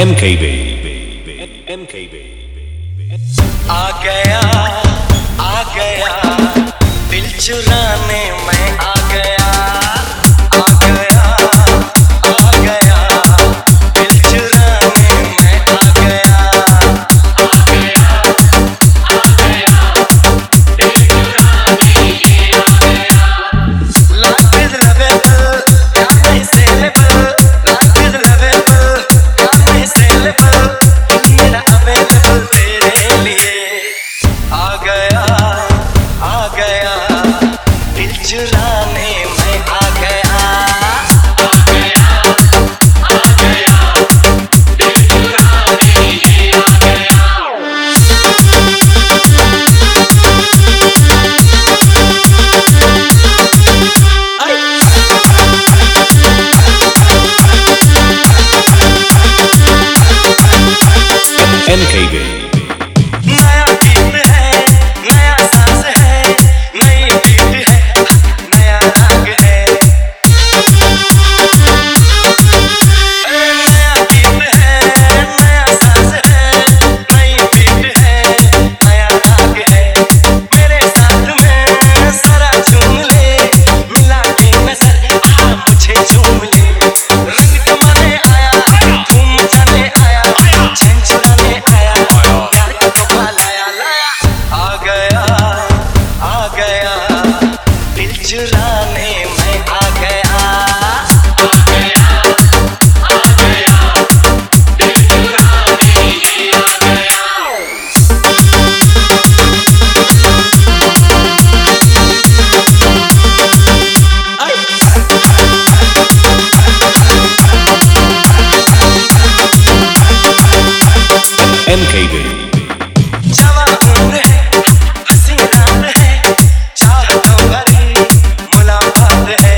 MKB आ गया दिल चुराने मैं आ गया दिल चुराने मैं आ गया Life is lovable, life is saleable, life is lovable, life is saleable, मेरा available तेरे लिए आ गया दिल चुराने मैं आ गया दिल चुराने ये आ गया MKB नया गीत है नया सांस है नई बीट है नया राग है नया गीत है नया सांस है नई बीट है नया राग है मेरे साथ में जरा झूम ले मिला के नजर मुझे झूम ले रंग जमाने आया धूम मचाने आया चैन चुराने आया प्यार का तोहफा लाया आ गया दिल चुराने मैं आ गया दिल चुराने ये आ गया MKB जवां उम्र है हंसी रात है चाहतों भरी मुलाकात है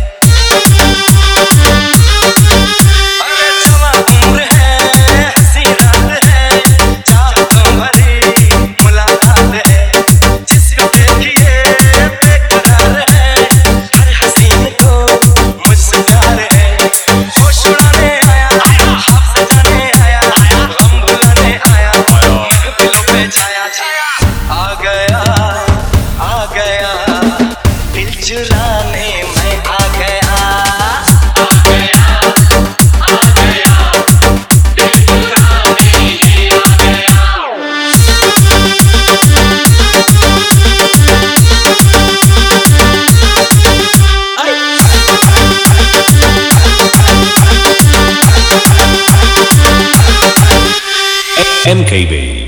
अरे जवां उम्र है हंसी रात है चाहतों भरी मुलाकात है जिसको देखिए बेकरार है हर हसीन को मुझसे प्यार है होश उड़ाने आया ख्वाब सजाने आया गम भुलाने आया महफिलों पे छाया आ गया दिल चुराने मैं आ गया दिल चुराने ये आ गया MKB